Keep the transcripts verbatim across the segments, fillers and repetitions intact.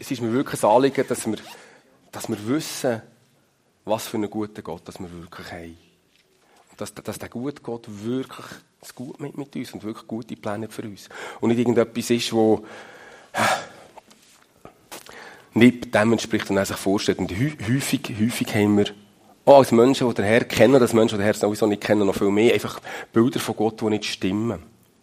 es ist mir wirklich ein Anliegen, dass wir, dass wir wissen, was für einen guten Gott dass wir wirklich haben. Und dass, dass der gute Gott wirklich es gut mit, mit uns und wirklich gute Pläne für uns. Und nicht irgendetwas ist, wo nicht dem entspricht und er sich vorstellt. Und häufig, häufig haben wir auch als Menschen, die den Herrn kennen, als Menschen, die den Herrn sowieso nicht kennen, noch viel mehr, einfach Bilder von Gott, die nicht stimmen.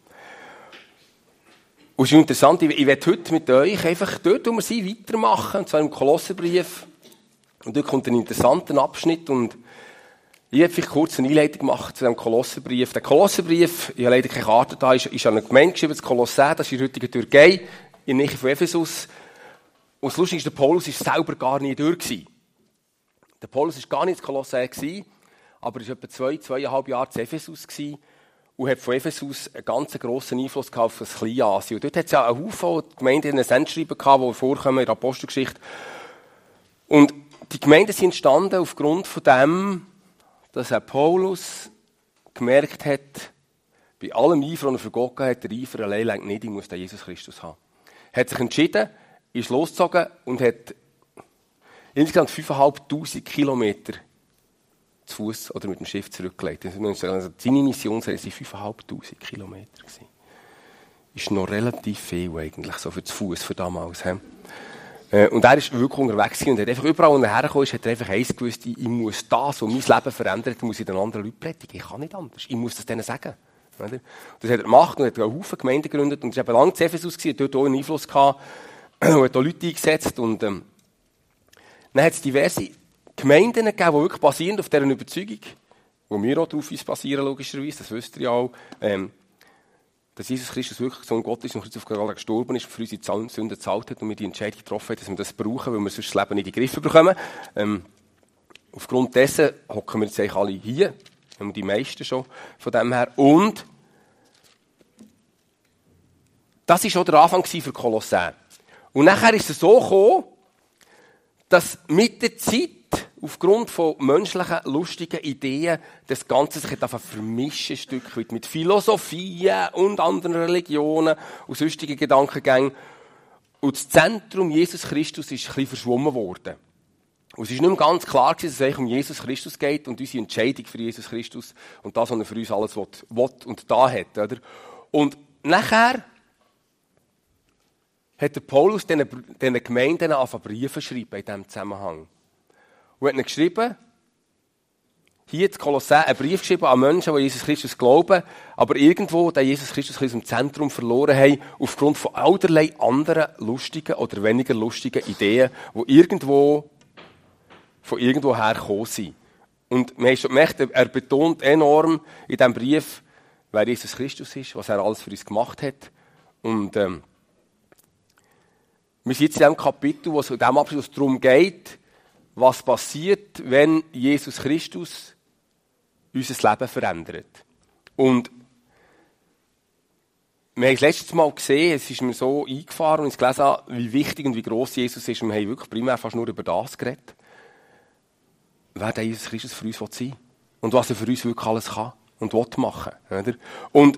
Und es ist interessant, ich, ich werde heute mit euch einfach dort, wo wir sind, weitermachen, und zwar im Kolosserbrief. Und dort kommt ein interessanter Abschnitt und ich habe vielleicht kurz eine Einleitung gemacht zu diesem Kolosserbrief. Der Kolosserbrief, ich habe leider keine Karte da, ist, ist an eine Gemeinde geschrieben, das Kolossä, das ist in der heutigen Türkei, in der Nähe von Ephesus. Und das Lustige ist, der Paulus war selber gar nie durch gewesen. Der Paulus war gar nicht in Kolossä gewesen, aber er war etwa zwei, zweieinhalb Jahre in Ephesus gewesen und hat von Ephesus einen ganz grossen Einfluss gehabt auf das Kleinasien. Und dort hat es ja einen Haufen Gemeinden in einem Sendschreiben gehabt, die vorkommen in der Apostelgeschichte. Und die Gemeinden sind entstanden aufgrund von dem, dass Herr Paulus gemerkt hat, bei allem Eifer, den er für Gott hat, der Eifer allein reicht nicht, ich muss den Jesus Christus haben. Er hat sich entschieden, ist losgezogen und hat insgesamt fünftausendfünfhundert Kilometer zu Fuß oder mit dem Schiff zurückgelegt. Also seine Mission waren fünftausendfünfhundert Kilometer. Das ist noch relativ viel eigentlich, so für zu Fuß für damals. Und er ist wirklich unterwegs und hat einfach überall, wo er hergekommen ist, hat er einfach eins gewusst, ich muss das, was mein Leben verändert, muss ich den anderen Leuten predigen. Ich kann nicht anders. Ich muss das denen sagen. Das hat er gemacht und hat einen Haufen Gemeinden gegründet und es war eben lange zu Ephesus, hat dort auch einen Einfluss gehabt und hat auch Leute eingesetzt. Und ähm, dann hat es diverse Gemeinden gegeben, die wirklich basierend auf dieser Überzeugung, wo wir auch darauf uns basieren, logischerweise, das wisst ihr ja auch, ähm, dass Jesus Christus wirklich Sohn Gott ist und auf Golgatha gestorben ist und für unsere Sünden gezahlt hat und wir die Entscheidung getroffen haben, dass wir das brauchen, weil wir sonst das Leben nicht in den Griff bekommen. Ähm, aufgrund dessen hocken wir jetzt eigentlich alle hier, haben wir die meisten schon von dem her. Und das war auch der Anfang für Kolossä. Und nachher ist es so gekommen, dass mit der Zeit, aufgrund von menschlichen, lustigen Ideen, das Ganze sich hat vermischen, ein Stück weit mit Philosophien und anderen Religionen und sonstigen Gedankengängen. Und das Zentrum Jesus Christus ist ein bisschen verschwommen worden. Und es ist nicht mehr ganz klar gewesen, dass es eigentlich um Jesus Christus geht und unsere Entscheidung für Jesus Christus und das, was er für uns alles will, will und da hat. Oder? Und nachher hat der Paulus diesen, diesen Gemeinden angefangen, Briefe zu schreiben in diesem Zusammenhang. Und hat ihnen geschrieben, hier in Kolossä, einen Brief geschrieben an Menschen, die Jesus Christus glauben, aber irgendwo den Jesus Christus aus dem Zentrum verloren haben, aufgrund von allerlei anderen lustigen oder weniger lustigen Ideen, die irgendwo von irgendwo her gekommen sind. Und man hat schon gemerkt, er betont enorm in diesem Brief, wer Jesus Christus ist, was er alles für uns gemacht hat. Und ähm, wir sind jetzt in diesem Kapitel, wo es in diesem Abschluss darum geht, was passiert, wenn Jesus Christus unser Leben verändert. Und wir haben es letztes Mal gesehen, es ist mir so eingefahren und ich gelesen habe, wie wichtig und wie gross Jesus ist. Und wir haben wirklich primär fast nur über das geredet. Wer der Jesus Christus für uns sein will und was er für uns wirklich alles kann und will machen. Oder? Und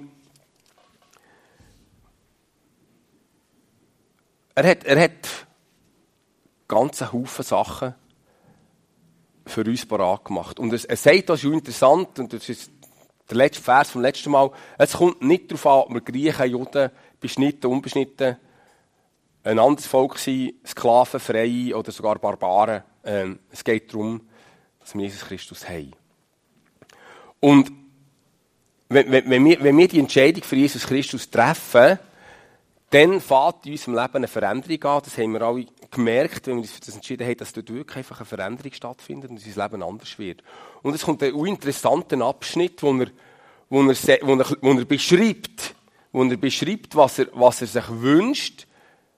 er hat, er hat ganze Haufen Sachen für uns parat gemacht. Und es, er sagt, das ist interessant, und das ist der letzte Vers vom letzten Mal, es kommt nicht darauf an, ob wir Griechen, Juden, beschnitten, unbeschnitten, ein anderes Volk sind, Sklaven, Freie oder sogar Barbaren. Ähm, es geht darum, dass wir Jesus Christus haben. Und wenn, wenn, wenn, wir, wenn wir die Entscheidung für Jesus Christus treffen, dann fängt in unserem Leben eine Veränderung an. Das haben wir alle gemerkt, wenn wir uns das entschieden haben, dass dort wirklich einfach eine Veränderung stattfindet und unser Leben anders wird. Und es kommt ein interessanter Abschnitt, wo er, wo er, wo er, wo er beschreibt, wo er beschreibt, was er, was er sich wünscht,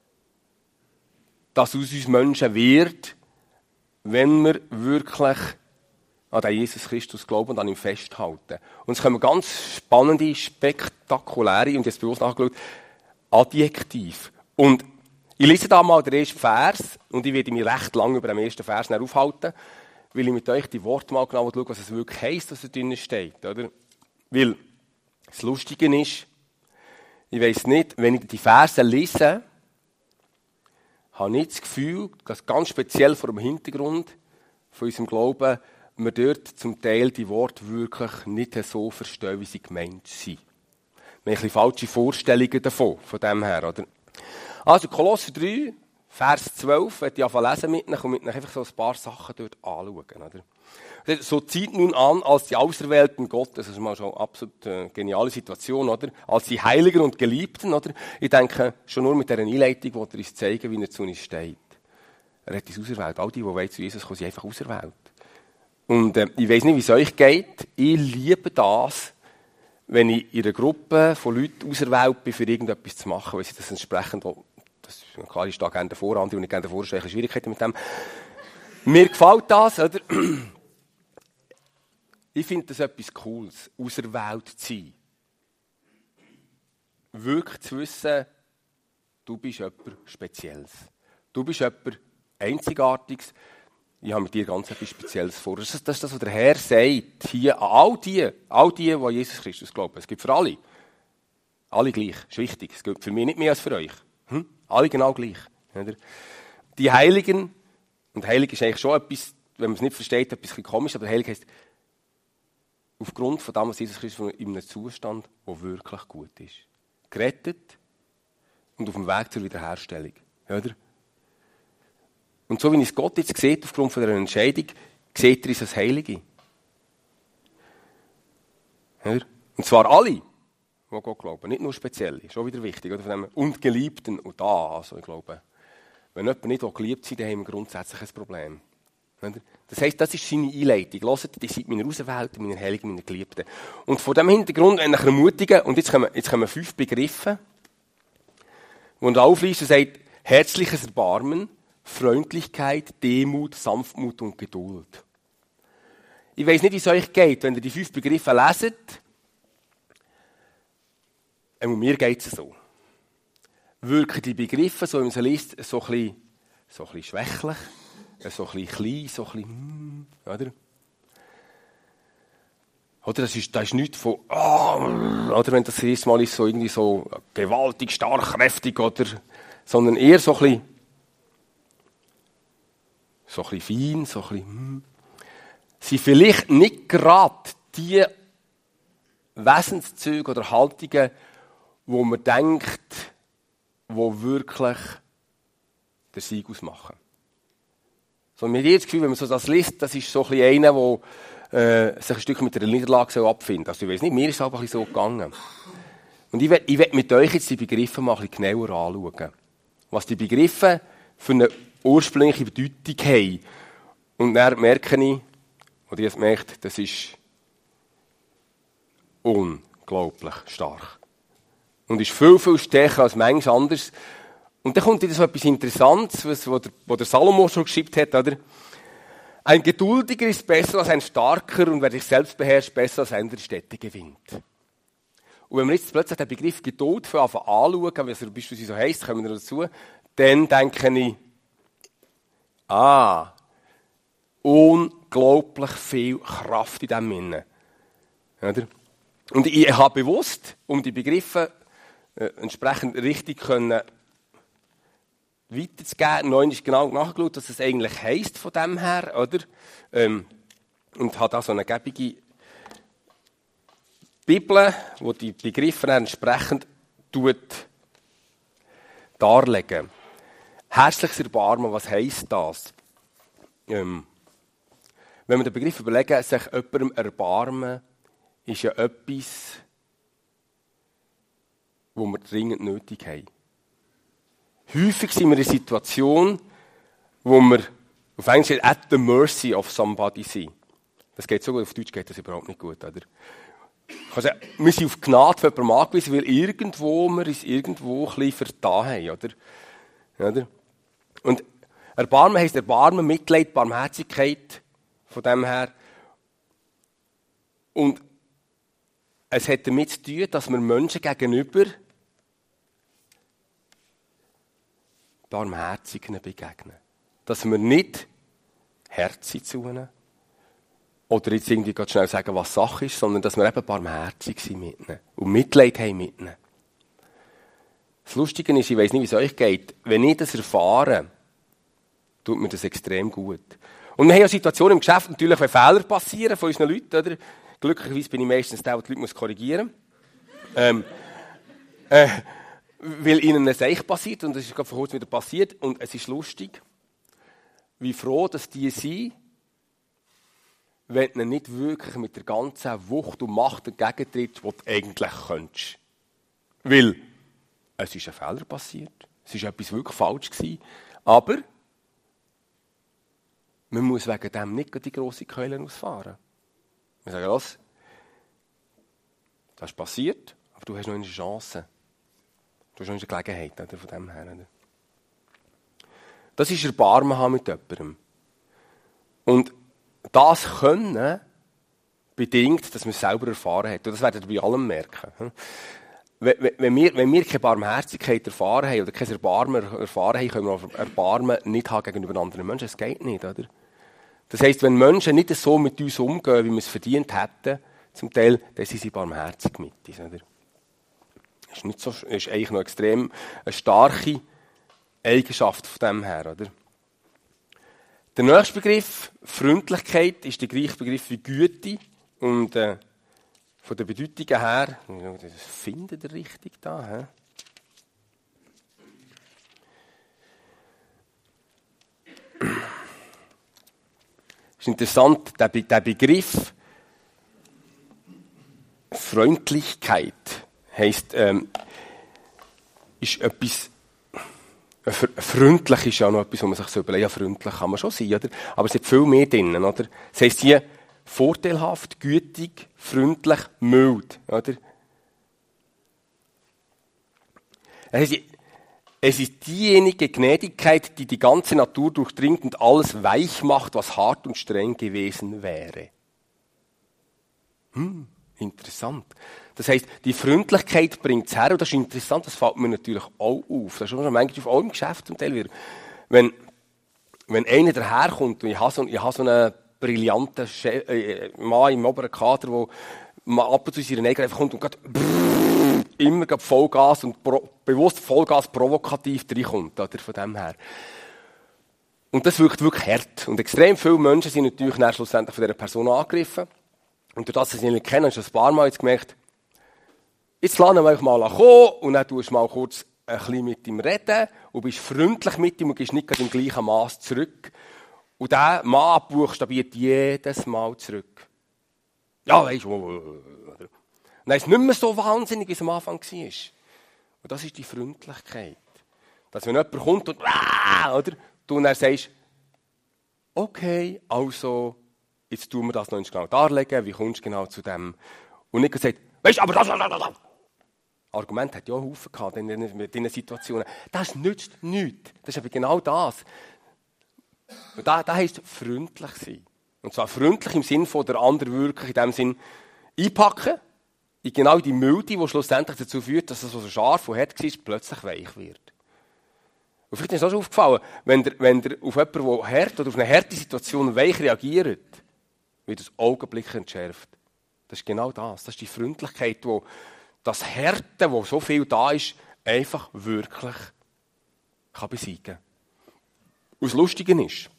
dass aus uns Menschen wird, wenn wir wirklich an den Jesus Christus glauben und an ihm festhalten. Und es kommen ganz spannende, spektakuläre, und jetzt bewusst nachgeschaut, Adjektiv. Und ich lese da mal den ersten Vers und ich werde mich recht lange über den ersten Vers aufhalten, weil ich mit euch die Worte mal genau schaue, was es wirklich heisst, was da drinnen steht. Oder? Weil das Lustige ist, ich weiss nicht, wenn ich die Verse lese, habe ich das Gefühl, dass ganz speziell vor dem Hintergrund von unserem Glauben, wir dort zum Teil die Worte wirklich nicht so verstehen, wie sie gemeint sind. Wir haben ein bisschen falsche Vorstellungen davon, von dem her, oder? Also, Kolosser drei, Vers zwölf, werde ich anfangen lesen mit ihnen und mit ihnen einfach so ein paar Sachen dort anschauen, oder? So zieht nun an, als die Auserwählten Gottes, das ist mal schon eine absolut äh, geniale Situation, oder? Als die Heiligen und Geliebten, oder? Ich denke, schon nur mit dieser Einleitung, wo er uns zeigen, wie er zu uns steht. Er hat uns auserwählt. All die, die wollen zu Jesus kommen, sind einfach auserwählt. Und äh, ich weiss nicht, wie es euch geht. Ich liebe das, wenn ich in einer Gruppe von Leuten auserwählt bin, für irgendetwas zu machen, weil sie das entsprechend, das ist klar, ich stehe gerne davor, andere und ich gerne davor, ich habe Schwierigkeiten mit dem. Mir gefällt das, oder? Ich finde das etwas Cooles, auserwählt zu sein. Wirklich zu wissen, du bist jemand Spezielles. Du bist jemand Einzigartiges. Ich habe mit dir ganz etwas Spezielles vor. Das ist das, was der Herr sagt, hier an all die, all die, die Jesus Christus glauben. Es gibt für alle. Alle gleich. Das ist wichtig. Es gilt für mich nicht mehr als für euch. Hm? Alle genau gleich. Die Heiligen, und Heilig ist eigentlich schon etwas, wenn man es nicht versteht, etwas komisch, aber Heilig heisst, aufgrund von dem, was Jesus Christus in einem Zustand, der wirklich gut ist. Gerettet und auf dem Weg zur Wiederherstellung. Oder? Und so wie es Gott jetzt sieht, aufgrund von dieser Entscheidung, sieht er uns als Heilige. Oder? Und zwar alle, die Gott glauben, nicht nur Spezielle. Ist schon wieder wichtig. Oder? Und Geliebten. Und da, also ich glaube, wenn jemand nicht geliebt ist, dann haben wir grundsätzlich ein Problem. Das heisst, das ist seine Einleitung. Hört, ihr seid meine Auserwählten, meine Heiligen, meine Geliebten. Und von diesem Hintergrund wenn ich ermutigen, und jetzt kommen, jetzt kommen fünf Begriffe, wo er aufliest und sagt, herzliches Erbarmen, Freundlichkeit, Demut, Sanftmut und Geduld. Ich weiss nicht, wie es euch geht, wenn ihr die fünf Begriffe leset. Und mir geht es so. Wirken die Begriffe, so wie man sie liest, so ein bisschen, so ein bisschen schwächlich. So ein bisschen klein, so ein bisschen, oder? Oder das ist, das ist nichts von, oh, oder wenn das erste Mal ist, so irgendwie so gewaltig, stark, kräftig, oder? Sondern eher so ein bisschen, so ein bisschen fein, so ein bisschen, hm. Sie vielleicht nicht gerade die Wesenszüge oder Haltungen, wo man denkt, wo wirklich den Sieg ausmachen. So, mir hat das Gefühl, wenn man so das liest, das ist so ein bisschen einer, der äh, sich ein Stück mit der Niederlage abfinden soll. Also ich weiss nicht, mir ist es einfach so gegangen. Und ich will, ich will mit euch jetzt die Begriffe mal ein bisschen genauer anschauen. Was die Begriffe für eine ursprüngliche Bedeutung haben. Und dann merke ich, oder ihr merkt, das ist unglaublich stark. Und ist viel, viel stärker als manches anderes. Und dann kommt wieder so etwas Interessantes, was, wo, der, wo der Salomo schon geschrieben hat, oder? Ein Geduldiger ist besser als ein Starker und wer sich selbst beherrscht, besser als einer der Städte gewinnt. Und wenn wir jetzt plötzlich den Begriff Geduld für anfangen anschauen, wie es beispielsweise so heisst, kommen wir dazu, dann denke ich, ah, unglaublich viel Kraft in diesem Innen. Oder? Und ich habe bewusst, um die Begriffe äh, entsprechend richtig können, weiterzugeben, noch einmal genau nachgeschaut, was es eigentlich heisst von dem her, oder? Ähm, und hat da so eine gebige Bibel, wo die Begriffe entsprechend tut, darlegen. Herzliches Erbarmen, was heisst das? Ähm, wenn wir den Begriff überlegen, sich jemandem erbarmen, ist ja etwas, wo wir dringend nötig haben. Häufig sind wir in einer Situation, wo wir auf Englisch steht, at the mercy of somebody sind. Das geht so gut, auf Deutsch geht das überhaupt nicht gut, oder? Also, wir sind auf Gnade von jemandem angewiesen, weil irgendwo wir uns irgendwo ein bisschen vertan haben, oder? oder? Und Erbarmen heisst Erbarmen, Mitleid, Barmherzigkeit, von dem her. Und es hat damit zu tun, dass wir Menschen gegenüber Barmherzigen begegnen. Dass wir nicht herzig zu ihnen oder jetzt irgendwie ganz schnell sagen, was Sache ist, sondern dass wir eben barmherzig sind mit ihnen und Mitleid haben mit ihnen. Das Lustige ist, ich weiss nicht, wie es euch geht, wenn ich das erfahre, tut mir das extrem gut. Und wir haben ja Situationen im Geschäft, natürlich, wenn Fehler passieren von unseren Leuten, oder? Glücklicherweise bin ich meistens der, der die Leute korrigieren muss. ähm, äh, weil ihnen ein Seich passiert, und das ist gerade vor kurzem wieder passiert, und es ist lustig, wie froh, dass die sind, wenn du nicht wirklich mit der ganzen Wucht und Macht entgegentrittst, die du eigentlich könntest. Weil es ist ein Fehler passiert, es war etwas wirklich falsch gewesen, aber man muss wegen dem nicht die grosse Keule ausfahren. Wir sagen, los, das ist passiert, aber du hast noch eine Chance. Du hast noch eine Gelegenheit, oder, von dem her. Oder? Das ist Erbarmen haben mit jemandem. Und das Können bedingt, dass man es selber erfahren hat. Und das werdet ihr bei allem merken. Wenn wir, wenn wir keine Barmherzigkeit erfahren haben oder kein Erbarmen erfahren haben, können wir auch Erbarmen nicht haben gegenüber anderen Menschen. Es geht nicht, oder? Das heisst, wenn Menschen nicht so mit uns umgehen, wie wir es verdient hätten, zum Teil, dann sind sie barmherzig mit uns, oder? Das ist, nicht so, ist eigentlich noch extrem eine starke Eigenschaft von dem her, oder? Der nächste Begriff, Freundlichkeit, ist der gleiche Begriff wie Güte. Und äh, von der Bedeutung her, das findet ihr richtig da, hä? Es ist interessant, der, Be- der Begriff Freundlichkeit heisst, ähm, ist etwas, äh, freundlich ist ja noch etwas, wo man sich so überlegt, ja, freundlich kann man schon sein, oder? Aber es hat viel mehr drin, oder? Das heisst hier, vorteilhaft, gütig, freundlich, mild, oder? Es ist, es ist diejenige Gnädigkeit, die die ganze Natur durchdringt und alles weich macht, was hart und streng gewesen wäre. Hm, interessant. Das heisst, die Freundlichkeit bringt es her, und das ist interessant, das fällt mir natürlich auch auf. Das ist schon manchmal auf allem Geschäft zum Teil wieder. Wenn, wenn einer daherkommt, und ich habe so, ich habe so einen brillanten Chef, äh, Mann im oberen Kader, der mal ab und zu in seinen Nägeln einfach kommt und gerade brrr, immer gerade Vollgas und pro, bewusst Vollgas provokativ reinkommt, oder, von dem her. Und das wirkt wirklich hart. Und extrem viele Menschen sind natürlich dann schlussendlich von dieser Person angegriffen. Und durch das, dass sie ihn nicht kennen, hast du ein paar Mal jetzt gemerkt, jetzt lassen wir euch mal kommen, und dann tust du mal kurz ein bisschen mit ihm reden und bist freundlich mit ihm und gehst nicht gerade im gleichen Maß zurück. Und der Mann buchstabiert jedes Mal zurück. Ja, weisst du, oder? Dann ist es nicht mehr so wahnsinnig, wie es am Anfang war. Und das ist die Freundlichkeit. Dass wenn jemand kommt und, oder, du dann sagst, okay, also, jetzt tun wir das noch genau darlegen, wie kommst du genau zu dem? Und nicht gesagt, weisst du, aber das, das, das, das. Argument hat ja auch Haufen gehabt in diesen Situationen. Das nützt nichts. Das ist aber genau das. Und da, da heisst freundlich sein. Und zwar freundlich im Sinn von der anderen wirklich in dem Sinn einpacken, in genau die Milde, die schlussendlich dazu führt, dass das, was so scharf und hart war, plötzlich weich wird. Und vielleicht ist es auch schon aufgefallen, wenn der, wenn der auf jemanden, der hart oder auf eine harte Situation weich reagiert, wird das Augenblick entschärft. Das ist genau das. Das ist die Freundlichkeit, wo das Härte, wo so viel da ist, einfach wirklich kann besiegen kann. Und das Lustige ist,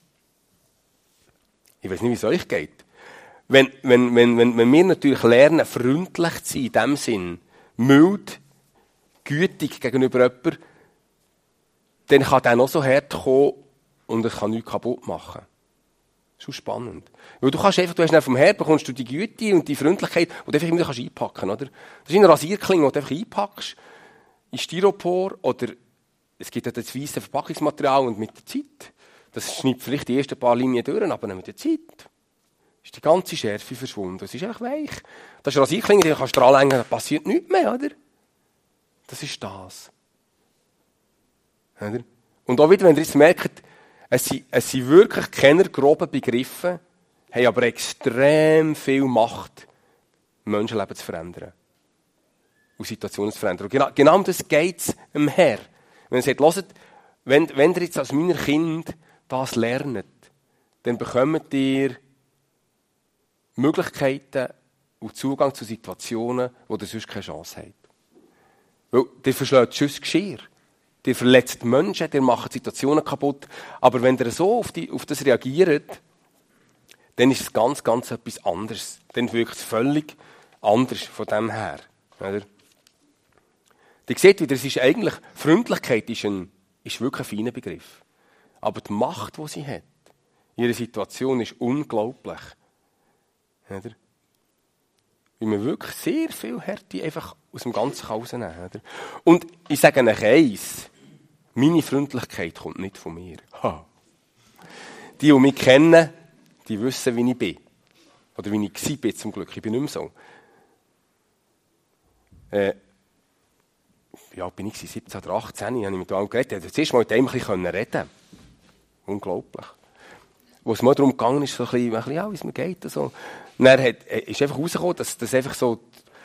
ich weiß nicht, wie es euch geht, wenn, wenn, wenn, wenn, wenn wir natürlich lernen, freundlich zu sein, in dem Sinn, mild, gütig gegenüber jemandem, dann kann der noch so hart kommen und es kann nichts kaputt machen. Das ist schon spannend. Weil du kannst einfach, du hast dann vom Herd bekommst du die Güte und die Freundlichkeit, die du einfach immer kannst einpacken, oder? Das ist ein Rasierkling, den du einfach einpackst, in Styropor, oder es gibt ja das weisse Verpackungsmaterial, und mit der Zeit, das schneidet vielleicht die ersten paar Linien durch, aber dann mit der Zeit ist die ganze Schärfe verschwunden. Es ist einfach weich. Das ist Rasierkling, den kannst du dran legen, da passiert nichts mehr, oder? Das ist das. Oder? Und auch wieder, wenn ihr jetzt merkt, es sind, es sind wirklich keine groben Begriffe, haben aber extrem viel Macht, Menschenleben zu verändern. Und Situationen zu verändern. Und genau, genau um das geht es dem Herr. Wenn er sagt, hört, wenn, wenn ihr jetzt als meiner Kind das lernt, dann bekommt ihr Möglichkeiten und Zugang zu Situationen, wo ihr sonst keine Chance habt. Weil ihr verschlägt sonst Geschirr. Ihr verletzt Menschen, ihr macht Situationen kaputt. Aber wenn ihr so auf, die, auf das reagiert, dann ist es ganz, ganz etwas anderes. Dann wirkt es völlig anders von dem her. Oder? Ihr seht wieder, es ist eigentlich, Freundlichkeit ist, ein, ist wirklich ein feiner Begriff. Aber die Macht, die sie hat, ihre Situation ist unglaublich. Oder? Weil man wirklich sehr viel Härte einfach aus dem Ganzen rausnehmen kann. Und ich sage euch eins, meine Freundlichkeit kommt nicht von mir. Ha. Die, die mich kennen, die wissen, wie ich bin. Oder wie ich war zum Glück. Ich bin nicht mehr so. Äh, ja, bin ich siebzehn oder achtzehn, habe ich mit einem geredet. Ich habe das erste Mal mit einem ein bisschen reden. Unglaublich. Wo es mal darum gegangen ist, so ein bisschen, ein bisschen ja, wie es mir geht. Und so. Und dann hat, ist einfach rausgekommen, dass das einfach so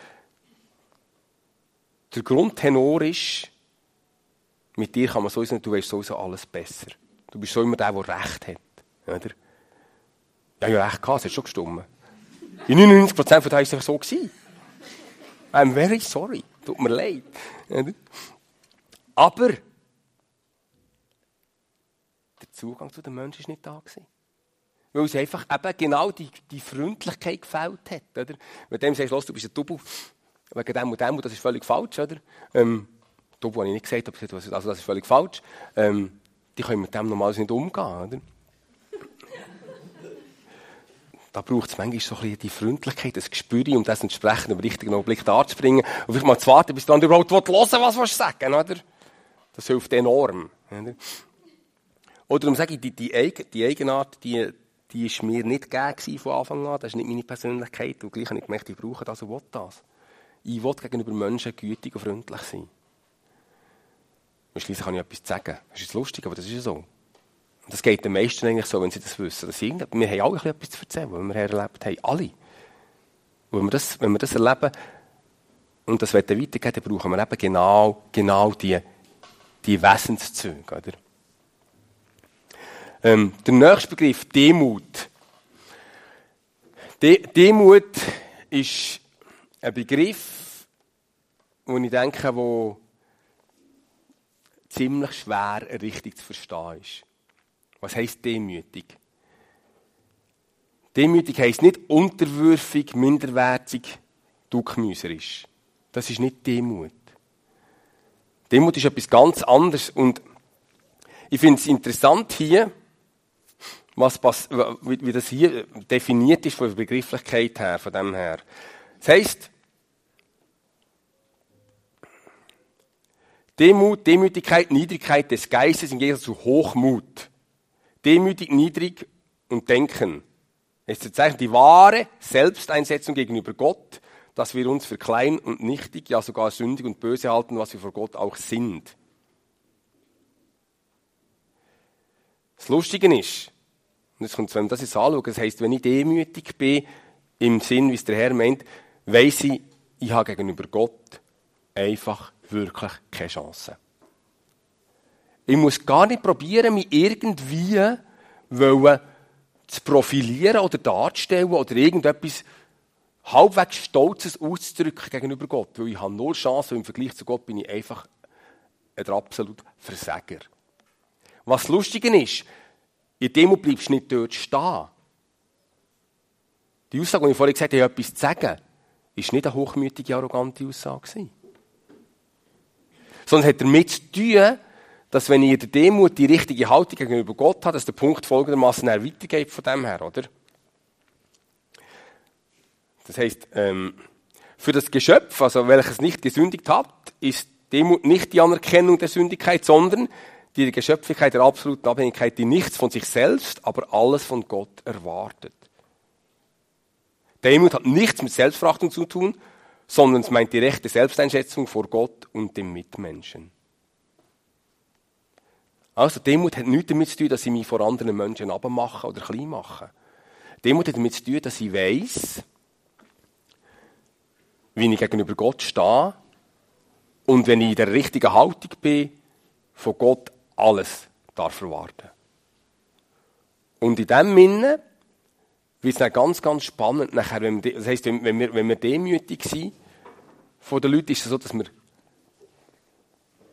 der Grundtenor ist, mit dir kann man sowieso nicht, du weißt sowieso alles besser. Du bist so immer der, der Recht hat. Oder? Ja, ja, Recht gehabt, es hat schon gestimmt. In neunundneunzig Prozent von denen war es einfach so gewesen. I'm very sorry. Tut mir leid. Oder? Aber der Zugang zu den Menschen war nicht da gewesen. Weil es einfach eben genau die, die Freundlichkeit gefällt hat. Oder? Wenn dem sagst, los, du bist ein Double, wegen dem und dem, das ist völlig falsch. Oder? Ähm, Double habe ich nicht gesagt, aber also das ist völlig falsch. Ähm, die können mit dem normalerweise nicht umgehen. Oder? Da braucht es manchmal so ein bisschen die Freundlichkeit, das Gespür, um das entsprechend im richtigen Augenblick darzubringen. Und vielleicht mal zu warten, bis du dann überhaupt hören willst, was du sagen willst. Oder? Das hilft enorm. Oder, oder darum sage ich, die, die, die Eigenart, die, die ist mir nicht gegeben von Anfang an. Das ist nicht meine Persönlichkeit. Und gleich habe ich gemerkt, ich brauche das und will das. Ich will gegenüber Menschen gütig und freundlich sein. Und schliesslich kann ich etwas sagen. Das ist jetzt lustig, aber das ist ja so. Und das geht den meisten eigentlich so, wenn sie das wissen. Dass wir haben alle etwas zu erzählen, was wir erlebt haben. Alle. Und wenn wir das, wenn wir das erleben und das weitergeben, dann brauchen wir eben genau, genau die, die Wesenszüge. Oder? Ähm, der nächste Begriff, Demut. De- Demut ist ein Begriff, wo ich denke, wo ziemlich schwer richtig zu verstehen ist. Was heisst demütig? Demütig heisst nicht unterwürfig, minderwertig, duckmüserisch. Das ist nicht Demut. Demut ist etwas ganz anderes. Und ich finde es interessant hier, was pass- wie das hier definiert ist von der Begrifflichkeit her, von dem her. Das heisst, Demut, Demütigkeit, Niedrigkeit des Geistes im Gegensatz zu Hochmut. Demütig, niedrig und denken. Es bezeichnet die wahre Selbsteinsetzung gegenüber Gott, dass wir uns für klein und nichtig, ja sogar sündig und böse halten, was wir vor Gott auch sind. Das Lustige ist, und jetzt kommt, wenn wir das jetzt anschauen, das heisst, wenn ich demütig bin, im Sinn, wie es der Herr meint, weiss ich, ich habe gegenüber Gott einfach wirklich keine Chance. Ich muss gar nicht probieren, mich irgendwie wollen, zu profilieren oder darzustellen oder irgendetwas halbwegs Stolzes auszudrücken gegenüber Gott. Weil ich habe null Chance, weil im Vergleich zu Gott bin ich einfach ein absoluter Versager. Was lustig ist, in Demut bleibst du nicht dort stehen. Die Aussage, die ich vorhin gesagt habe, ich habe etwas zu sagen, war nicht eine hochmütige, arrogante Aussage. Sondern hat damit zu tun, dass wenn ich in der Demut die richtige Haltung gegenüber Gott habe, dass der Punkt folgendermaßen weitergeht von dem her, oder? Das heisst, ähm, für das Geschöpf, also welches nicht gesündigt hat, ist Demut nicht die Anerkennung der Sündigkeit, sondern die Geschöpflichkeit der absoluten Abhängigkeit, die nichts von sich selbst, aber alles von Gott erwartet. Demut hat nichts mit Selbstverachtung zu tun, sondern es meint die rechte Selbsteinschätzung vor Gott und dem Mitmenschen. Also Demut hat nichts damit zu tun, dass ich mich vor anderen Menschen abmache oder klein mache. Demut hat damit zu tun, dass ich weiss, wie ich gegenüber Gott stehe und wenn ich in der richtigen Haltung bin, von Gott alles darf erwarten. Und in diesem Sinne wird es dann ganz, ganz spannend. Nachher, wenn wir, das heisst, wenn wir, wenn wir demütig sind von den Leuten, ist es so, dass wir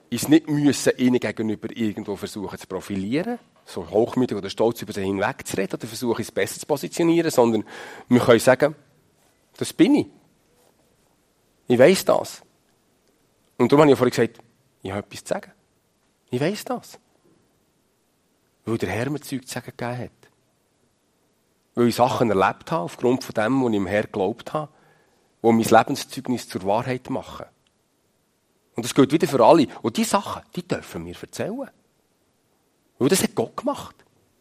uns nicht müssen ihnen gegenüber irgendwo versuchen zu profilieren, so hochmütig oder stolz über sie hinwegzureden oder versuchen, uns besser zu positionieren, sondern wir können sagen, das bin ich. Ich weiss das. Und darum habe ich ja vorhin gesagt, ich habe etwas zu sagen. Ich weiss das. Weil der Herr mir Zeug zu sagen gegeben hat. Weil ich Sachen erlebt habe, aufgrund von dem, was ich im Herr geglaubt habe, wo mein Lebenszeugnis zur Wahrheit machen. Und das gilt wieder für alle. Und diese Sachen, die dürfen wir erzählen. Weil das hat Gott gemacht.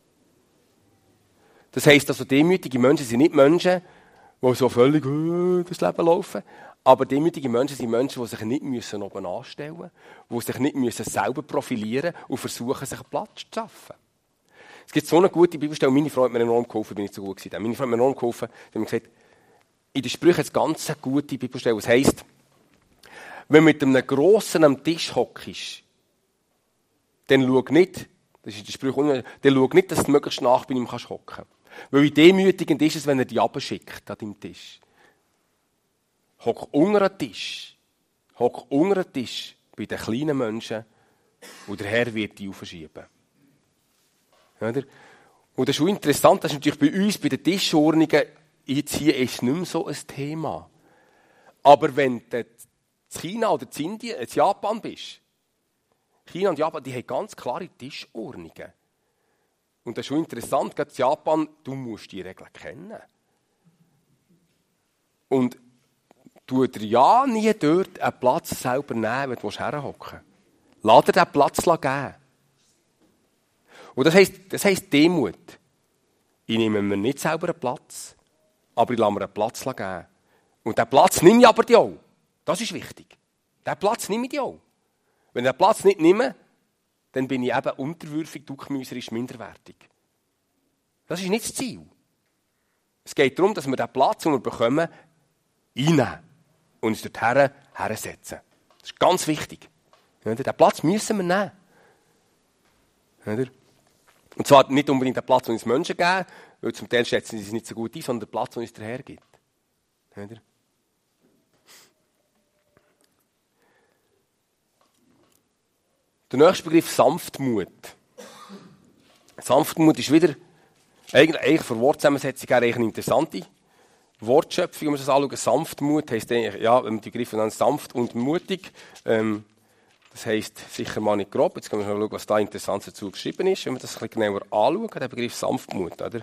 Das heisst also, demütige Menschen sind nicht Menschen, die so völlig uh, das Leben laufen. Aber demütige Menschen sind Menschen, die sich nicht müssen oben anstellen müssen, die sich nicht müssen selber profilieren und versuchen, sich einen Platz zu schaffen. Es gibt so eine gute Bibelstelle, meine Frau hat mir enorm geholfen, bin ich so gut gewesen. Meine Frau hat mir enorm geholfen, die hat mir gesagt, in den Sprüchen eine ganz gute Bibelstelle, was heisst, wenn du mit einem Grossen am Tisch hockst, dann schau nicht, das ist in den Sprüchen, dann schau nicht, dass du möglichst nach bei ihm hocken kannst. Weil wie demütigend ist es, wenn er dich runterschickt an deinem Tisch. Hock unter den Tisch. Hock unter den Tisch bei den kleinen Menschen und der Herr wird dich aufschieben. Oder? Und das ist schon interessant, das ist natürlich bei uns, bei den Tischordnungen, jetzt hier ist es nicht mehr so ein Thema. Aber wenn du in China oder in Indien, in Japan bist, China und Japan, die haben ganz klare Tischordnungen. Und das ist schon interessant, gerade in Japan, du musst die Regeln kennen. Und du dir ja nie dort einen Platz selber nehmen, wenn du herhocken willst. Lass dir diesen Platz geben. Und das heisst, das heisst Demut. Ich nehme mir nicht selber einen Platz, aber ich lasse mir einen Platz geben. Und diesen Platz nehme ich aber dir auch. Das ist wichtig. Diesen Platz nehme ich dir auch. Wenn ich den Platz nicht nehme, dann bin ich eben unterwürfig, duckmäuserisch, minderwertig. Das ist nicht das Ziel. Es geht darum, dass wir den Platz, den wir bekommen, einnehmen und uns dorthin hersetzen. Das ist ganz wichtig. Den Platz müssen wir nehmen. Und zwar nicht unbedingt den Platz, den uns Menschen geben, weil zum Teil schätzen sie es nicht so gut ein, sondern den Platz, den uns der Herr gibt. Der nächste Begriff, Sanftmut. Sanftmut ist wieder, eigentlich, eigentlich von Wortzusammensetzung her eine interessante Wortschöpfung, wenn wir das anschauen. Sanftmut heisst eigentlich, ja, wenn man die Begriffe nennt, sanft und mutig. Ähm, das heisst sicher mal nicht grob. Jetzt können wir mal schauen, was da interessant dazu geschrieben ist, wenn wir das ein bisschen genauer anschauen, der Begriff Sanftmut, oder?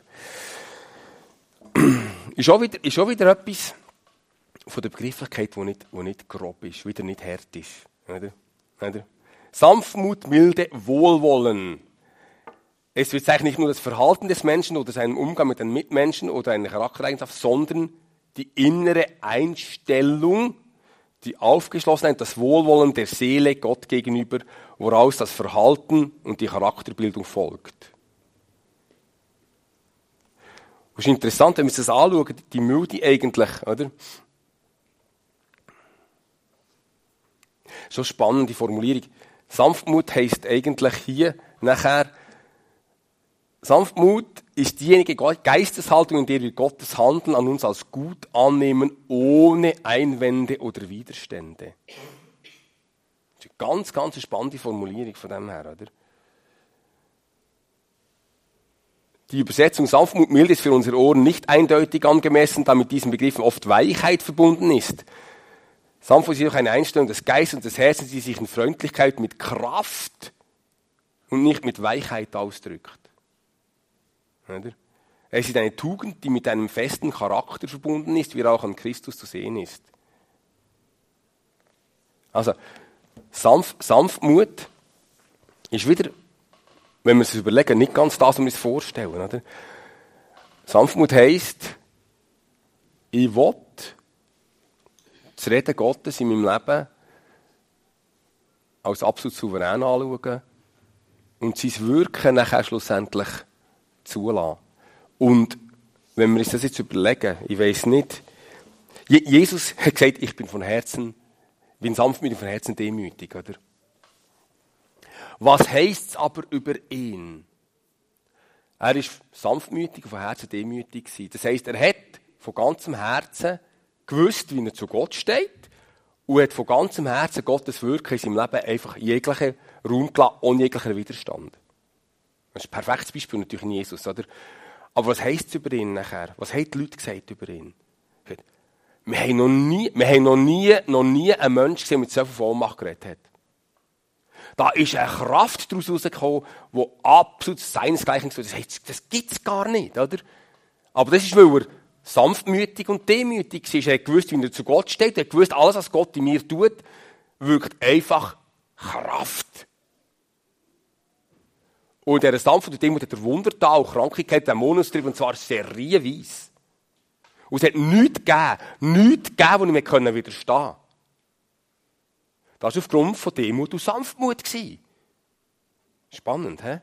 ist, auch wieder, ist auch wieder etwas von der Begrifflichkeit, die nicht, die nicht grob ist, wieder nicht hart ist. Oder? Oder? Sanftmut, Milde, Wohlwollen. Es wird eigentlich nicht nur das Verhalten des Menschen oder seinen Umgang mit den Mitmenschen oder eine Charaktereigenschaft, sondern die innere Einstellung, die Aufgeschlossenheit, das Wohlwollen der Seele Gott gegenüber, woraus das Verhalten und die Charakterbildung folgt. Das ist interessant, wenn wir uns das anschauen, die Milde eigentlich, oder? So spannende Formulierung. Sanftmut heisst eigentlich hier nachher, Sanftmut ist diejenige Geisteshaltung, in der wir Gottes Handeln an uns als gut annehmen, ohne Einwände oder Widerstände. Das ist eine ganz, ganz spannende Formulierung von dem her, oder? Die Übersetzung Sanftmut, Milde ist für unsere Ohren nicht eindeutig angemessen, da mit diesen Begriffen oft Weichheit verbunden ist. Sanftmut ist jedoch eine Einstellung des Geistes und des Herzens, die sich in Freundlichkeit mit Kraft und nicht mit Weichheit ausdrückt. Oder? Es ist eine Tugend, die mit einem festen Charakter verbunden ist, wie er auch an Christus zu sehen ist. Also, Sanf- Sanftmut ist wieder, wenn wir es überlegen, nicht ganz das, was wir uns vorstellen. Oder? Sanftmut heisst, ich will das Reden Gottes in meinem Leben als absolut souverän anschauen und sein Wirken nachher schlussendlich zulassen. Und wenn wir uns das jetzt überlegen, ich weiss nicht, Jesus hat gesagt, ich bin von Herzen, bin sanftmütig, von Herzen demütig, oder? Was heisst es aber über ihn? Er ist sanftmütig und von Herzen demütig gewesen. Das heisst, er hat von ganzem Herzen gewusst, wie er zu Gott steht und hat von ganzem Herzen Gottes Wirken in seinem Leben einfach jeglichen Raum gelassen, ohne jeglichen Widerstand. Das ist ein perfektes Beispiel natürlich in Jesus, oder? Aber was heisst es über ihn nachher? Was haben die Leute gesagt über ihn? Wir haben noch nie, wir haben noch nie, noch nie einen Menschen gesehen, der mit so viel Vollmacht geredet hat. Da ist eine Kraft daraus herausgekommen, die absolut seinesgleichen ist. Das heisst, das gibt es gar nicht, oder? Aber das ist, weil er sanftmütig und demütig war. Er hat gewusst, wie er zu Gott steht. Er hat gewusst, alles, was Gott in mir tut, wirkt einfach Kraft. Und in dieser Sanftmut und Demut hat er Wunder da, auch Krankheit, Dämonen austrieben, und zwar serienweise. Und es hat nichts gegeben, nichts gegeben, wo ich mir widerstehen konnte. Das war aufgrund von Demut und Sanftmut. Spannend, hä?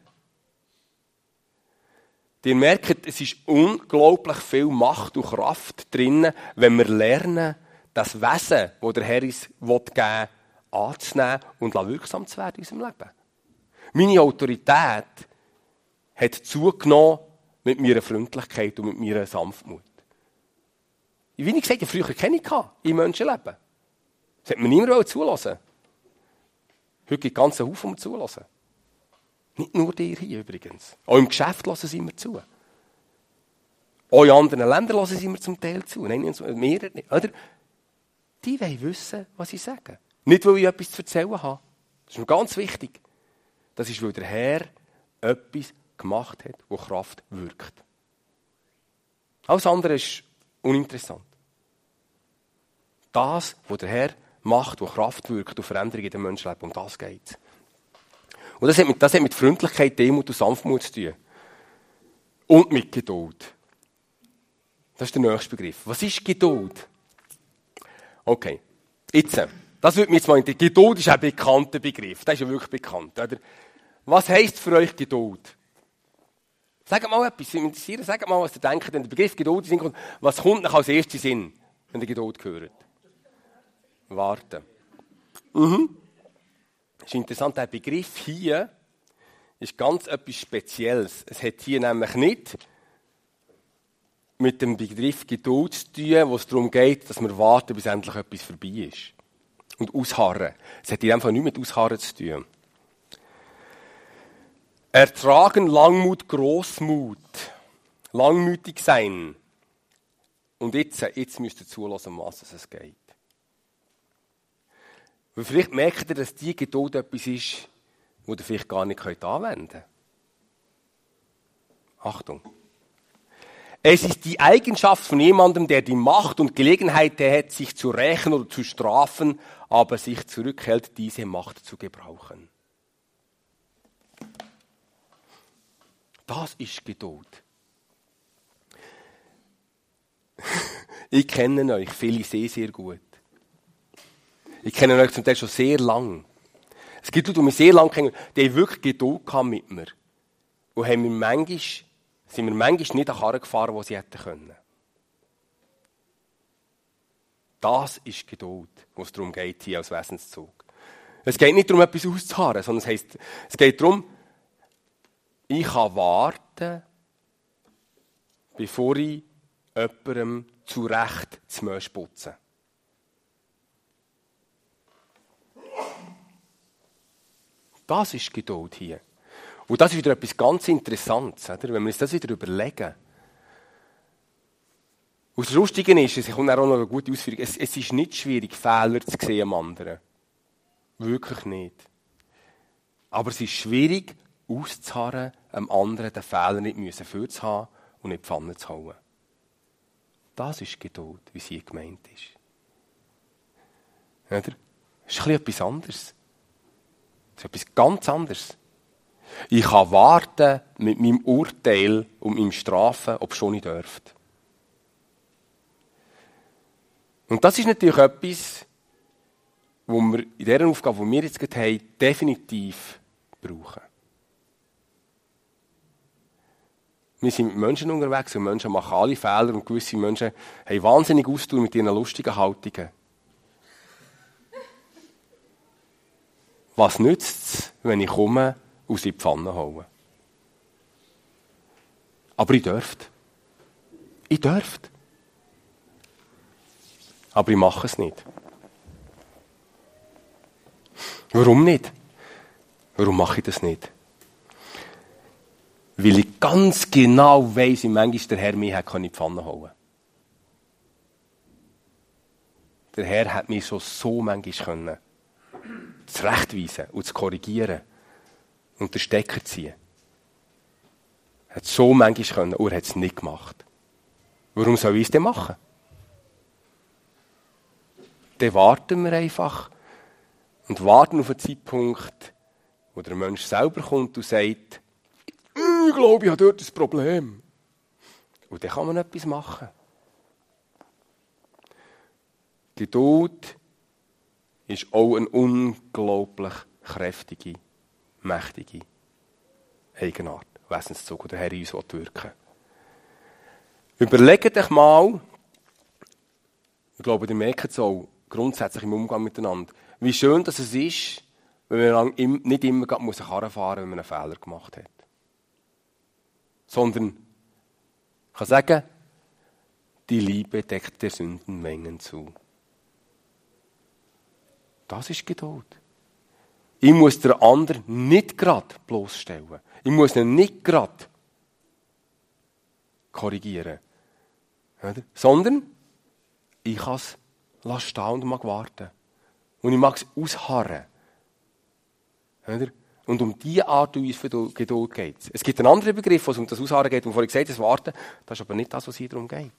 Ihr merkt, es ist unglaublich viel Macht und Kraft drin, wenn wir lernen, das Wesen, das der Herr uns geben will, anzunehmen und wirksam zu werden in unserem Leben. Meine Autorität hat zugenommen mit meiner Freundlichkeit und mit meiner Sanftmut. Wie ich gesagt habe, früher kenne ich im Menschenleben. Das hat mir niemand zulassen. Heute gibt es ganze Haufen, um zulassen. Nicht nur dir hier übrigens. Auch im Geschäft lassen sie immer zu. Auch in anderen Ländern lassen sie immer zum Teil zu. Nein, mehr nicht. Oder? Die wollen wissen, was sie sagen. Nicht, weil ich etwas zu erzählen habe. Das ist mir ganz wichtig. Das ist, weil der Herr etwas gemacht hat, wo Kraft wirkt. Alles andere ist uninteressant. Das, was der Herr macht, wo Kraft wirkt und Veränderung in den Menschenleben, um das geht es. Und das hat, mit, das hat mit Freundlichkeit, Demut und Sanftmut zu tun. Und mit Geduld. Das ist der nächste Begriff. Was ist Geduld? Okay, jetzt, das würde mich jetzt mal interessieren. Geduld ist ein bekannter Begriff. Das ist ja wirklich bekannt. Oder? Was heisst für euch Geduld? Sagt mal etwas, mich interessiert. Sagt mal, was ihr denkt, wenn der Begriff Geduld ist. Was kommt noch als erstes Sinn, wenn ihr Geduld hört? Warten. Mhm. Das ist interessant, der Begriff hier ist ganz etwas Spezielles. Es hat hier nämlich nicht mit dem Begriff Geduld zu tun, wo es darum geht, dass wir warten, bis endlich etwas vorbei ist. Und ausharren. Es hat in dem Fall nichts mit Ausharren zu tun. Ertragen, Langmut, Großmut. Langmütig sein. Und jetzt, jetzt müsst ihr zulassen, um was es geht. Weil vielleicht merkt ihr, dass diese Geduld etwas ist, das ihr vielleicht gar nicht anwenden könnt. Achtung. Es ist die Eigenschaft von jemandem, der die Macht und Gelegenheit hat, sich zu rächen oder zu strafen, aber sich zurückhält, diese Macht zu gebrauchen. Das ist Geduld. Ich kenne euch viele sehr, sehr gut. Ich kenne euch zum Teil schon sehr lang. Es gibt Leute, die mich sehr lange kennen, die haben wirklich Geduld gehabt mit mir. Und haben mir manchmal, sind mir manchmal nicht an Karren gefahren, wo sie hätten können. Das ist Geduld, wo es darum geht, hier als Wesenszug. Es geht nicht darum, etwas auszuharren, sondern es heisst, es geht darum, ich kann warten, bevor ich jemandem zu Recht zu Mösch putze. Das ist Geduld hier. Und das ist wieder etwas ganz Interessantes, oder? Wenn wir uns das wieder überlegen. Und das Lustige ist, es kommt auch noch eine gute Ausführung, es, es ist nicht schwierig, Fehler zu sehen am anderen. Wirklich nicht. Aber es ist schwierig, auszuharren, am anderen den Fehler nicht müssen vorzuhaben und nicht die Pfanne zu hauen. Das ist Geduld, wie sie gemeint ist. Oder? Das ist ein bisschen etwas anderes. Das ist etwas ganz anderes. Ich kann warten mit meinem Urteil und meinem Strafen, ob schon nicht dürft. Und das ist natürlich etwas, wo wir in dieser Aufgabe, die wir jetzt gerade haben, definitiv brauchen. Wir sind mit Menschen unterwegs und Menschen machen alle Fehler und gewisse Menschen haben wahnsinnig Ausdauer mit ihren lustigen Haltungen. Was nützt es, wenn ich komme und sie in die Pfanne haue? Aber ich dürfte. Ich dürfte. Aber ich mache es nicht. Warum nicht? Warum mache ich das nicht? Weil ich ganz genau weiss, wie manchmal der Herr mich in die Pfanne hauen kann. Der Herr hat mich schon so manchmal können zurechtweisen und zu korrigieren und den Stecker ziehen. Er hat so manchmal können, und er hat es nicht gemacht. Warum soll ich es denn machen? Dann warten wir einfach und warten auf einen Zeitpunkt, wo der Mensch selber kommt und sagt, ich glaube, ich habe dort ein Problem. Und dann kann man etwas machen. Geduld ist auch eine unglaublich kräftige, mächtige Eigenart, Wesenszug, wo der Herr in uns wirken will. Überlegt euch mal, ich glaube, ihr merkt es auch grundsätzlich im Umgang miteinander, wie schön dass es ist, wenn man nicht immer eine Karre fahren muss, wenn man einen Fehler gemacht hat. Sondern, ich kann sagen, die Liebe deckt der Sündenmengen zu. Das ist Geduld. Ich muss den anderen nicht gerade bloßstellen. Ich muss ihn nicht gerade korrigieren. Oder? Sondern ich kann es stehen und mag warten. Und ich mag es ausharren. Oder? Und um diese Art und Weise von Geduld geht es. Es gibt einen anderen Begriff, wo es um das Ausharren geht, und vorhin gesagt, das Warten, das ist aber nicht das, was hier darum geht.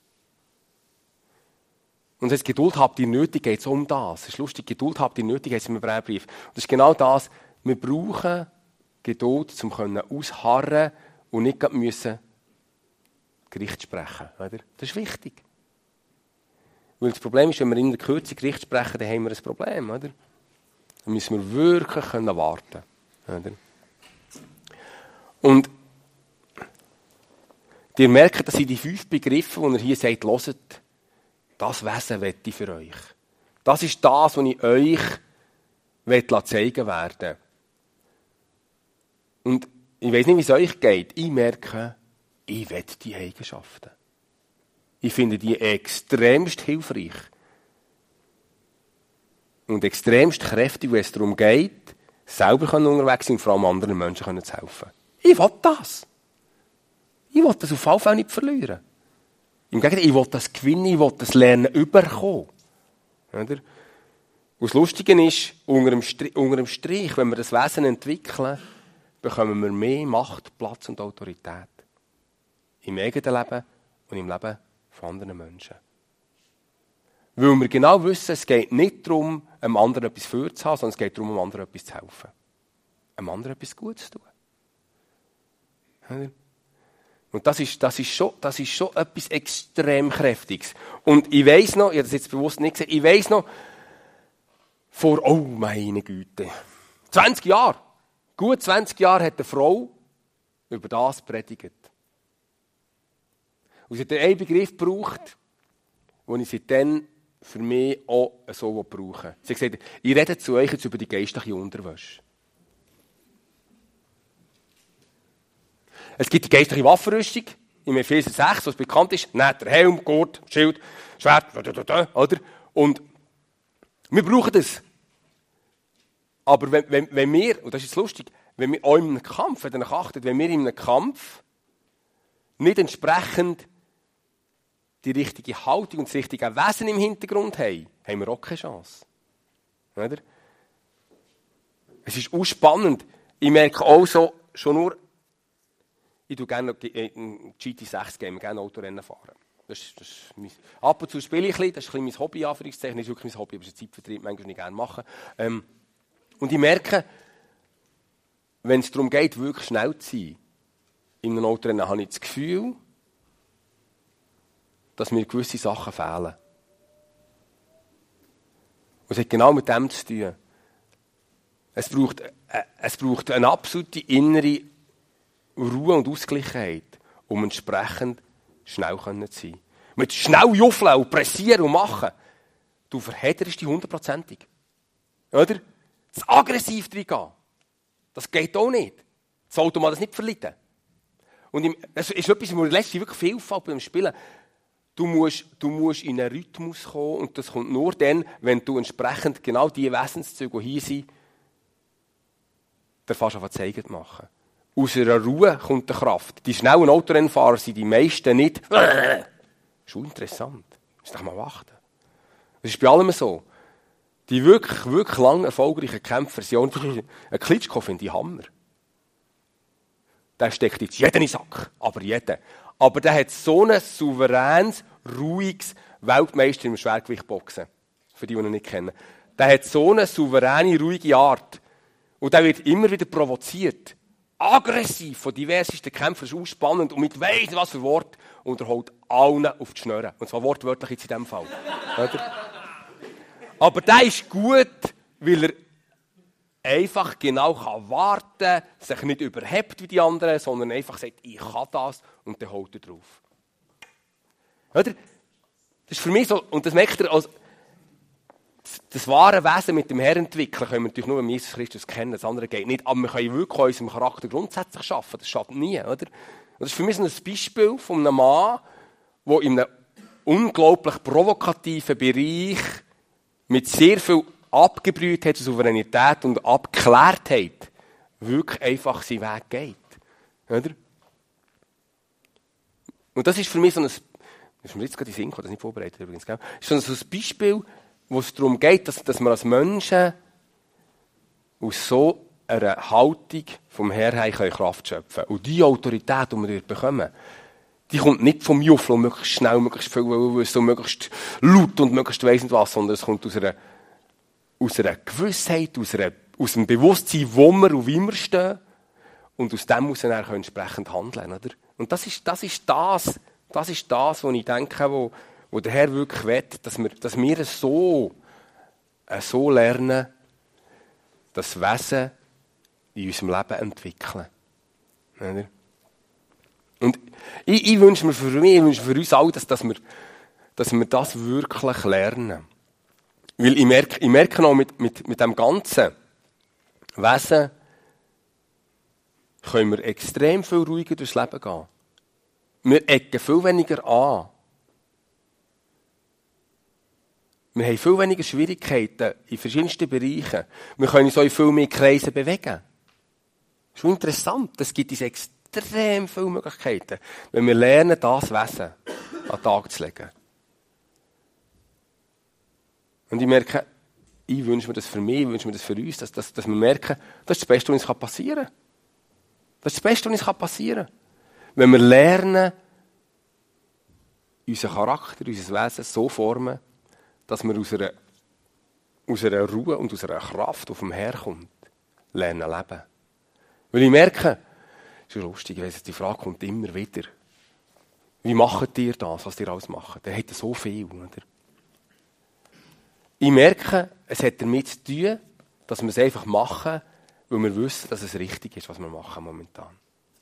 Und wenn es Geduld habt ihr nötig, geht es um das. Es ist lustig, Geduld habt ihr nötig, heißt es im Hebräerbrief. Und das ist genau das, wir brauchen Geduld, um ausharren und nicht gerade müssen Gericht sprechen. Oder? Das ist wichtig. Weil das Problem ist, wenn wir in der Kürze Gericht sprechen, dann haben wir ein Problem. Oder? Dann müssen wir wirklich können warten. Oder? Und ihr merkt, dass in die fünf Begriffe, die ihr hier sagt, hört, das Wesen wette ich für euch. Das ist das, was ich euch zeigen werde. Und ich weiß nicht, wie es euch geht. Ich merke, ich will diese Eigenschaften. Ich finde die extremst hilfreich. Und extremst kräftig, wenn es darum geht, selber unterwegs sein und vor allem anderen Menschen zu helfen. Ich will das. Ich will das auf jeden Fall nicht verlieren. Im Gegenteil, ich will das gewinnen, ich will das Lernen überkommen. Oder? Und das Lustige ist, unter dem, Strich, unter dem Strich, wenn wir das Wesen entwickeln, bekommen wir mehr Macht, Platz und Autorität. Im eigenen Leben und im Leben von anderen Menschen. Weil wir genau wissen, es geht nicht darum, einem anderen etwas vorzuhaben, sondern es geht darum, einem anderen etwas zu helfen. Einem anderen etwas Gutes zu tun. Oder? Und das ist, das, ist schon, das ist schon etwas extrem Kräftiges. Und ich weiss noch, ich habe das jetzt bewusst nicht gesehen, ich weiss noch, vor, oh meine Güte, zwanzig Jahre, gut zwanzig Jahre hat eine Frau über das predigt. Und sie hat einen Begriff gebraucht, den ich seitdem für mich auch so brauche. Sie hat gesagt, ich rede zu euch jetzt über die geistliche Unterwäsche. Es gibt die geistliche Waffenrüstung, im Epheser sechs, was bekannt ist, nicht der Helm, Gurt, Schild, Schwert, oder? Und wir brauchen das. Aber wenn, wenn, wenn wir, und das ist lustig, wenn wir auch in einem Kampf, wenn ihr achtet, wenn wir in einem Kampf nicht entsprechend die richtige Haltung und das richtige Wesen im Hintergrund haben, haben wir auch keine Chance. Oder? Es ist auch spannend. Ich merke auch so, schon nur, ich tue gerne G T sechs Game, gerne Autorennen fahren. Das ist, das ist mein, ab und zu spiele ich ein bisschen, das ist ein bisschen mein Hobby, Anführungszeichen. Das ist wirklich mein Hobby, aber es ist ein Zeitvertrieb, manchmal nicht gerne machen. Ähm, und ich merke, wenn es darum geht, wirklich schnell zu sein, in einem Autorennen habe ich das Gefühl, dass mir gewisse Sachen fehlen. Und es hat genau mit dem zu tun. Es braucht, äh, es braucht eine absolute innere Ruhe und Ausgleichheit, um entsprechend schnell zu sein. Mit schnell juffeln und pressieren und machen, du verhedderst dich hundertprozentig. Oder? Das aggressiv reingehen, das geht auch nicht. Das Auto mal das nicht verleiten. Und im, das ist etwas, was mir letztens wirklich viel auffällt beim Spielen. Du musst, du musst in einen Rhythmus kommen und das kommt nur dann, wenn du entsprechend genau die Wesenszüge, die hier sind, der fast auf zeigen zu machen. Aus einer Ruhe kommt die Kraft. Die schnellen Autorennfahrer sind die meisten nicht. Das ist schon interessant. Muss doch mal achten. Das ist bei allem so. Die wirklich, wirklich lang erfolgreichen Kämpfer sind ein Klitschko finde ich Hammer. Der steckt jetzt jeden in den Sack. Aber jeden. Aber der hat so ein souveränes, ruhiges Weltmeister im Schwergewichtboxen. Für die, die ihn nicht kennen. Der hat so eine souveräne, ruhige Art. Und der wird immer wieder provoziert. Aggressiv von diversesten Kämpfern. Das ist spannend. Und mit weiss nicht was für Wort. Und er holt allen auf die Schnurren. Und zwar wortwörtlich jetzt in diesem Fall. Oder? Aber der ist gut, weil er einfach genau kann warten kann, sich nicht überhebt wie die anderen, sondern einfach sagt, ich kann das, und dann holt er drauf. Oder? Das ist für mich so, und das merkt ihr, als das wahre Wesen mit dem Herrn entwickeln können wir natürlich nur, wenn wir Jesus Christus kennen, das andere geht nicht, aber wir können wirklich an unserem Charakter grundsätzlich schaffen, das schadet nie, oder? Und das ist für mich so ein Beispiel von einem Mann, der in einem unglaublich provokativen Bereich mit sehr viel Abgebrühtheit, Souveränität und Abgeklärtheit wirklich einfach seinen Weg geht. Oder? Und das ist für mich so ein, das ist mir jetzt gerade in den Sinn gekommen, das nicht vorbereitet übrigens, gell? Das ist so ein Beispiel, wo es darum geht, dass, dass wir als Menschen aus so einer Haltung vom Herrn her Kraft schöpfen können. Und die Autorität, die wir dort bekommen, die kommt nicht vom Juffel, möglichst schnell, möglichst viel wissen und möglichst laut und möglichst weiss nicht was, sondern es kommt aus einer, aus einer Gewissheit, aus, einer, aus einem Bewusstsein, wo wir und wie wir stehen. Und aus dem muss er entsprechend handeln. Oder? Und das ist, das ist das, das ist das, was ich denke, wo, wo der Herr wirklich will, dass wir, dass wir so, so lernen, das Wesen in unserem Leben entwickeln. Oder? Und ich, ich wünsche mir für mich, ich wünsche für uns alle, dass, dass, wir, dass wir das wirklich lernen. Weil ich merke, ich merke auch mit, mit, mit dem ganzen Wesen, können wir extrem viel ruhiger durchs Leben gehen. Wir ecken viel weniger an. Wir haben viel weniger Schwierigkeiten in verschiedensten Bereichen. Wir können uns auch in viel mehr Kreisen bewegen. Das ist schon interessant. Das gibt uns extrem viele Möglichkeiten, wenn wir lernen, das Wesen an den Tag zu legen. Und ich merke, ich wünsche mir das für mich, ich wünsche mir das für uns, dass, dass, dass wir merken, das ist das Beste, was uns passieren kann. Das ist das Beste, was uns passieren kann. Wenn wir lernen, unseren Charakter, unser Wesen so formen, dass wir aus einer, aus einer Ruhe und aus einer Kraft auf dem Herkommt lernen leben. Weil ich merke, das ist lustig, die Frage kommt immer wieder. Wie macht ihr das, was ihr alles macht? Der hat so viel. Oder? Ich merke, es hat damit zu tun, dass wir es einfach machen, weil wir wissen, dass es richtig ist, was wir machen momentan.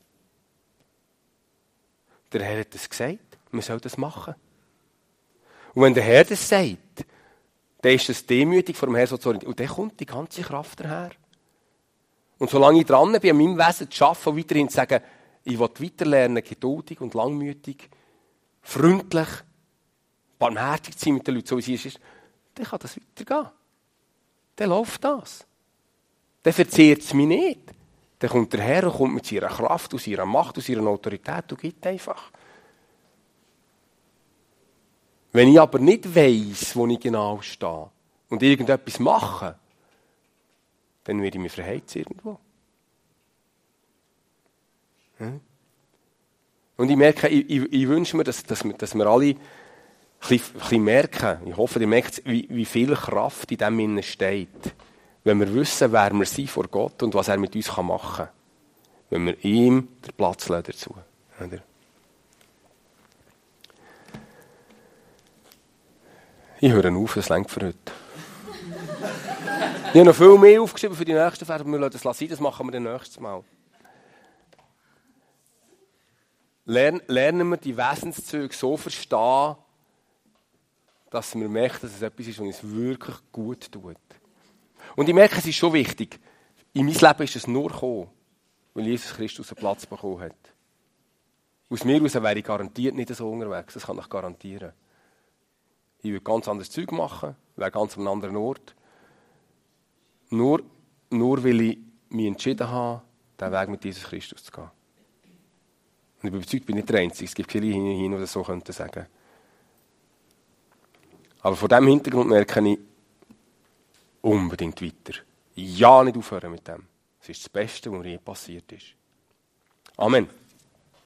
Der Herr hat es gesagt, wir sollen das machen. Und wenn der Herr das sagt, dann ist es demütig vor dem Herrn so zu orientieren. Und dann kommt die ganze Kraft daher. Und solange ich dran bin, an meinem Wesen zu arbeiten und weiterhin zu sagen, ich will weiterlernen, geduldig und langmütig, freundlich, barmherzig zu sein mit den Leuten, so wie es ist, dann kann das weitergehen. Dann läuft das. Dann verzehrt es mich nicht. Dann kommt der Herr und kommt mit seiner Kraft, aus ihrer Macht, aus ihrer Autorität und gibt einfach. Wenn ich aber nicht weiss, wo ich genau stehe und irgendetwas mache, dann werde ich mich verheizen irgendwo. Hm? Und ich merke, ich, ich, ich wünsche mir, dass, dass, wir, dass wir alle ein bisschen, ein bisschen merken, ich hoffe, ihr merkt, wie, wie viel Kraft in dem innen steht, wenn wir wissen, wer wir sind vor Gott und was er mit uns machen kann. Wenn wir ihm den Platz lassen dazu. Oder? Ich höre auf, das reicht für heute. Ich habe noch viel mehr aufgeschrieben für die nächsten Verse, aber wir lassen das sein, das machen wir dann nächstes Mal. Lern, lernen wir die Wesenszüge so verstehen, dass wir merken, dass es etwas ist, was uns wirklich gut tut. Und ich merke, es ist schon wichtig, in mein Leben ist es nur gekommen, weil Jesus Christus einen Platz bekommen hat. Aus mir heraus wäre ich garantiert nicht so unterwegs, das kann ich garantieren. Ich würde ganz anderes Zeug machen, wäre ganz an einem anderen Ort. Nur, nur weil ich mich entschieden habe, diesen Weg mit Jesus Christus zu gehen. Und ich bin überzeugt, ich bin nicht der Einzige. Es gibt viele hin, die das so könnten sagen. Aber vor diesem Hintergrund merke ich, unbedingt weiter. Ja, nicht aufhören mit dem. Das ist das Beste, was mir je passiert ist. Amen.